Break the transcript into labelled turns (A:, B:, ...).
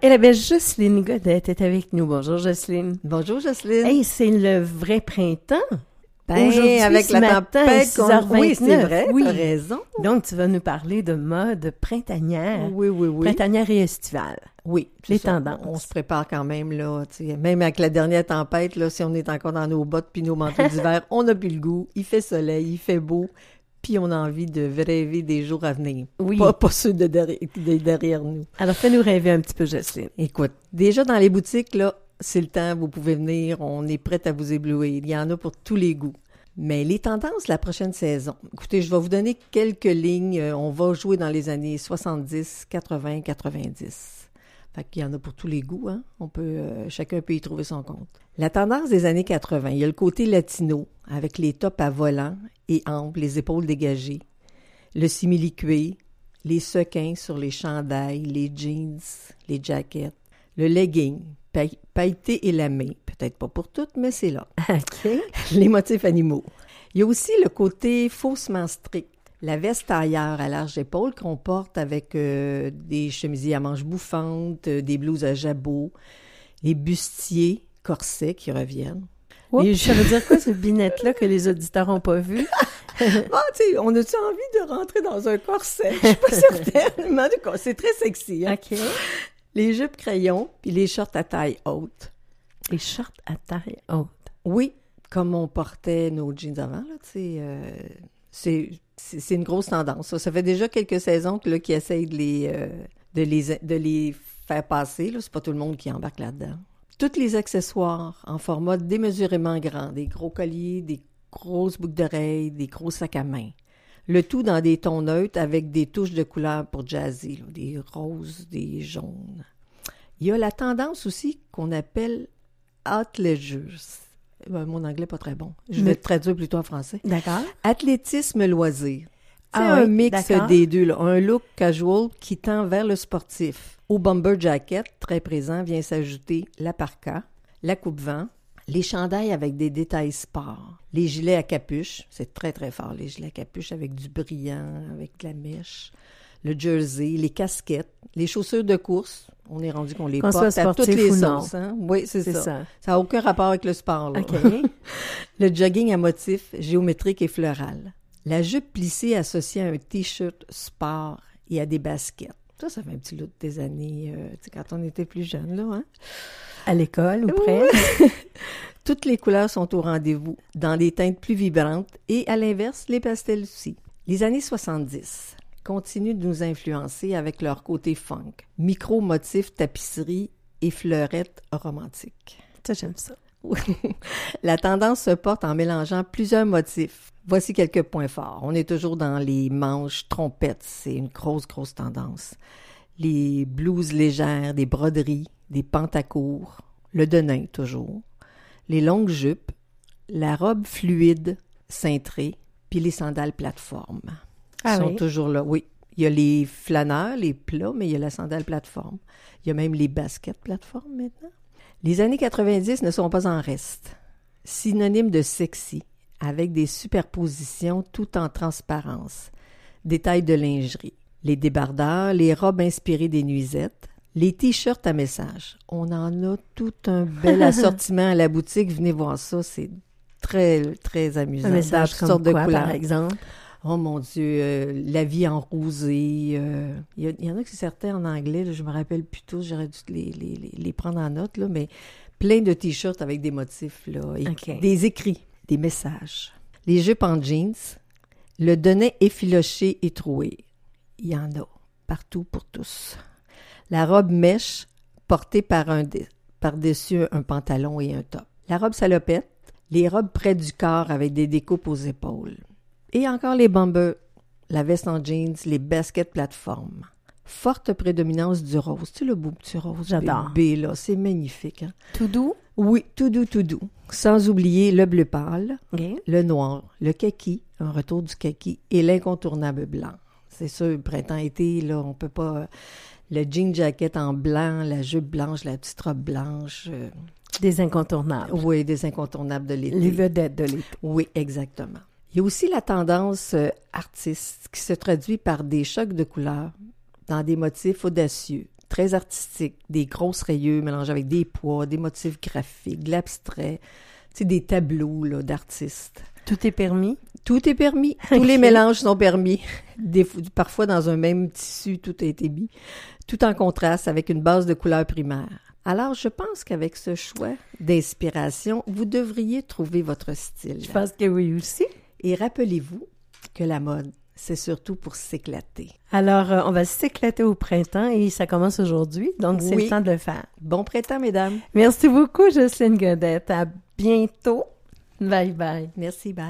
A: Et la belle Jocelyne Godette est avec nous. Bonjour Jocelyne.
B: Bonjour Jocelyne.
A: Hey, c'est le vrai printemps.
B: Ben,
A: Aujourd'hui,
B: avec
A: ce
B: la
A: matin,
B: tempête,
A: 6h29.
B: oui, c'est vrai,
A: oui.
B: t'as raison.
A: Donc, tu vas nous parler de mode printanière.
B: Oui.
A: Printanière et estivale.
B: Oui.
A: Les
B: ça.
A: tendances.
B: On se prépare quand même, là, tu sais, même avec la dernière tempête, là, si on est encore dans nos bottes puis nos manteaux d'hiver, on n'a plus le goût, il fait soleil, il fait beau, puis on a envie de rêver des jours à venir.
A: Oui.
B: Pas ceux de derrière nous.
A: Alors, fais-nous rêver un petit peu, Jocelyne.
B: Écoute, déjà dans les boutiques, là, c'est le temps, vous pouvez venir, on est prêt à vous éblouir. Il y en a pour tous les goûts. Mais les tendances la prochaine saison. Écoutez, je vais vous donner quelques lignes. On va jouer dans les années 70, 80, 90. Fait qu'il y en a pour tous les goûts, hein. Chacun peut y trouver son compte. La tendance des années 80, il y a le côté latino, avec les tops à volant et amples, les épaules dégagées, le simili-cuir, les sequins sur les chandails, les jeans, les jackets, le legging, pailleté et lamé. Peut-être pas pour toutes, mais c'est là.
A: OK.
B: Les motifs animaux. Il y a aussi le côté faussement strict. La veste tailleur à large épaule qu'on porte avec des chemisiers à manches bouffantes, des blouses à jabot, les bustiers corsets qui reviennent.
A: Oups, ça veut dire quoi, ce binette-là que les auditeurs n'ont pas vu?
B: Tu sais, on a-tu envie de rentrer dans un corset? Je suis pas certaine, mais en tout cas, c'est très sexy. Hein?
A: OK.
B: Les jupes crayons puis les shorts à taille haute.
A: Les shorts à taille haute.
B: Oui, comme on portait nos jeans avant, là, tu sais, c'est une grosse tendance. Ça fait déjà quelques saisons que, là, qu'ils essayent de les faire passer. Là, c'est pas tout le monde qui embarque là-dedans. Tous les accessoires en format démesurément grand, des gros colliers, des grosses boucles d'oreilles, des gros sacs à main. Le tout dans des tons neutres avec des touches de couleurs pour jazzy, là, des roses, des jaunes. Il y a la tendance aussi qu'on appelle athleisure. Mon anglais n'est pas très bon. Je vais te traduire plutôt en français.
A: D'accord.
B: Athlétisme loisir. C'est
A: Ah
B: un
A: oui,
B: mix
A: d'accord.
B: des deux, là. Un look casual qui tend vers le sportif. Au bomber jacket, très présent, vient s'ajouter la parka, la coupe-vent, les chandails avec des détails sport, les gilets à capuche, c'est très très fort, les gilets à capuche avec du brillant, avec de la mèche, le jersey, les casquettes, les chaussures de course, on est rendu qu'on les
A: Qu'on
B: porte
A: soit
B: à toutes
A: sportif
B: les
A: ou non.
B: sauces. Hein? Oui, c'est ça.
A: ça.
B: Ça n'a aucun rapport avec le sport. Là.
A: OK.
B: Le jogging à motifs géométrique et floral. La jupe plissée associée à un T-shirt sport et à des baskets. Ça fait un petit look des années, tu sais, quand on était plus jeune, là, hein?
A: À l'école ou près?
B: Toutes les couleurs sont au rendez-vous, dans des teintes plus vibrantes et, à l'inverse, les pastels aussi. Les années 70 continuent de nous influencer avec leur côté funk, micro-motifs, tapisseries et fleurettes romantiques.
A: Ça, j'aime ça.
B: La tendance se porte en mélangeant plusieurs motifs. Voici quelques points forts. On est toujours dans les manches trompettes, c'est une grosse tendance. Les blouses légères, des broderies, des pantacours, le denim toujours, les longues jupes, la robe fluide, cintrée, puis les sandales plateforme.
A: Ah
B: sont
A: oui?
B: toujours là, oui. Il y a les flâneurs, les plats, mais il y a la sandale plateforme. Il y a même les baskets plateforme maintenant. Les années 90 ne sont pas en reste. Synonyme de sexy, avec des superpositions tout en transparence. Détails de lingerie. Les débardeurs, les robes inspirées des nuisettes, les t-shirts à message. On en a tout un bel assortiment à la boutique. Venez voir ça, c'est très, très amusant.
A: Un message
B: Toutes
A: comme
B: sortes de
A: quoi,
B: couleurs.
A: par exemple?
B: Oh mon Dieu, la vie en rosée. Il y en a que c'est certains en anglais, là, je me rappelle plus tous, j'aurais dû les prendre en note, là, mais plein de t-shirts avec des motifs, là,
A: OK.
B: des écrits, des messages. Les jupes en jeans, le denim effiloché et troué. Il y en a partout pour tous. La robe mèche portée par-dessus un pantalon et un top. La robe salopette, les robes près du corps avec des découpes aux épaules. Et encore les bombers, la veste en jeans, les baskets plateforme. Forte prédominance du rose. Tu sais, le beau petit rose
A: J'adore.
B: bébé, là, c'est magnifique. Hein?
A: Tout doux?
B: Oui, tout doux, tout doux. Sans oublier le bleu pâle,
A: OK.
B: le noir, le kaki, un retour du kaki, et l'incontournable blanc. C'est sûr, printemps-été, là, on peut pas... Le jean jacket en blanc, la jupe blanche, la petite robe blanche.
A: Des incontournables.
B: Oui, des incontournables de l'été.
A: Les vedettes de l'été.
B: Oui, exactement. Il y a aussi la tendance artiste qui se traduit par des chocs de couleurs dans des motifs audacieux, très artistique, des grosses rayures mélangées avec des pois, des motifs graphiques, de l'abstrait, tu sais, des tableaux là, d'artistes.
A: Tout est permis?
B: Tout est permis. Tous les mélanges sont permis. Parfois, dans un même tissu, tout a été mis. Tout en contraste avec une base de couleurs primaires. Alors, je pense qu'avec ce choix d'inspiration, vous devriez trouver votre style.
A: Je pense que oui aussi.
B: Et rappelez-vous que la mode, c'est surtout pour s'éclater.
A: Alors, on va s'éclater au printemps et ça commence aujourd'hui, donc c'est le temps de le faire.
B: Bon printemps, mesdames.
A: Merci beaucoup, Jocelyne Godette. À bientôt. Bye bye.
B: Merci, bye.